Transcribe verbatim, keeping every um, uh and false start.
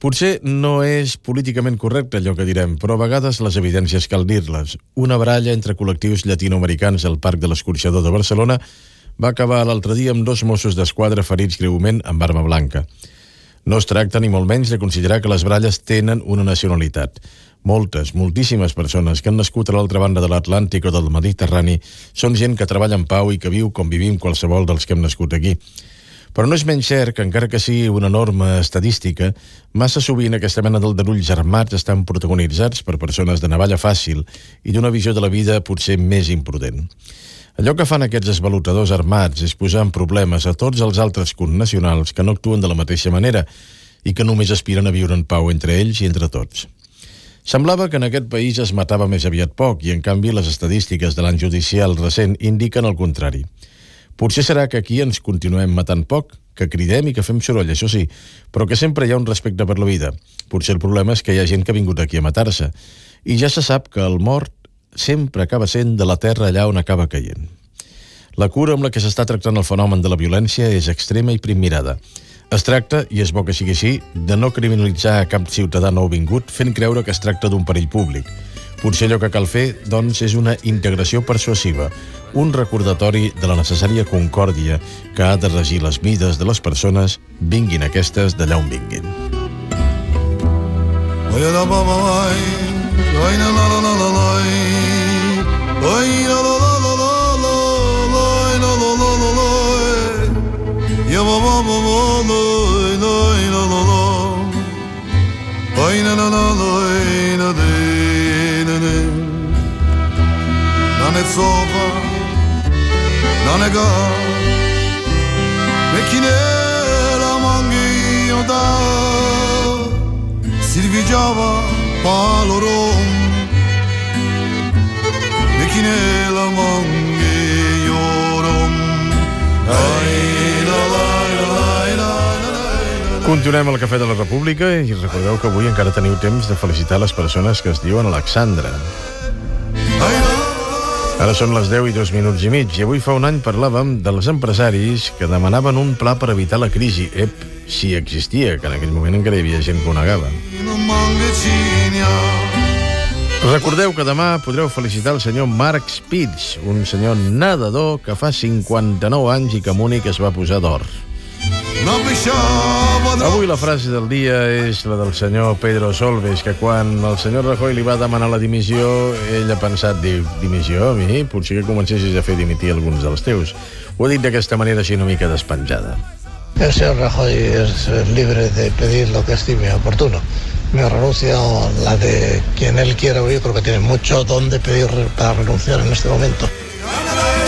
Potser no és políticament correcte allò que direm, però a vegades les evidències cal dir-les. Una baralla entre col·lectius llatinoamericans al Parc de l'Escorxador de Barcelona va acabar l'altre dia amb dos Mossos d'Esquadra ferits greument amb arma blanca. No es tracta ni molt menys de considerar que les baralles tenen una nacionalitat. Moltes, moltíssimes persones que han nascut a l'altra banda de l'Atlàntic o del Mediterrani són gent que treballa en pau i que viu com vivim qualsevol dels que hem nascut aquí. Però no és menys cert que, encara que sigui una norma estadística, massa sovint aquesta mena d'aldarulls armats estan protagonitzats per persones de navalla fàcil i d'una visió de la vida potser més imprudent. Allò que fan aquests esvalotadors armats és posar en problemes a tots els altres connacionals que no actuen de la mateixa manera i que només aspiren a viure en pau entre ells i entre tots. Semblava que en aquest país es matava més aviat poc i, en canvi, les estadístiques de l'any judicial recent indiquen el contrari. Potser serà que aquí ens continuem matant poc, que cridem i que fem soroll, això sí, però que sempre hi ha un respecte per la vida. Potser el problema és que hi ha gent que ha vingut aquí a matar-se. I ja se sap que el mort sempre acaba sent de la terra allà on acaba caient. La cura amb la que s'està tractant el fenomen de la violència és extrema i primmirada. Es tracta, i és bo que sigui així, de no criminalitzar a cap ciutadà nouvingut fent creure que es tracta d'un perill públic. Potser allò que cal fer, doncs, és una integració persuasiva, un recordatori de la necessària concòrdia que ha de regir les vides de les persones, vinguin aquestes d'allà on vinguin. Non è sopra, non è ga, bekine la mangi da, Silvi Java palorom, bekine la mangi yorum, ai la la la la. Continuem al Cafè de la República i recordeu que avui encara teniu temps de felicitar les persones que es diuen Alexandra. Ara són les deu i dos minuts i mig i avui fa un any parlàvem dels empresaris que demanaven un pla per evitar la crisi. Ep, si existia, que en aquell moment encara hi havia gent que ho negava. Recordeu que demà podreu felicitar el senyor Mark Spitz, un senyor nedador que fa cinquanta-nou anys i que a Múnich es va posar d'or. Avui la frase del dia és la del senyor Pedro Solbes, que quan el senyor Rajoy li va demanar la dimissió, ell ha pensat, diu, dimissió a mi? Potser que comencessis a fer dimitir alguns dels teus. Ho ha dit d'aquesta manera així una mica despenjada. El señor Rajoy es libre de pedir lo que estime oportuno. Me renuncia a la de quien él quiera oír, porque tiene mucho donde pedir para renunciar en este momento.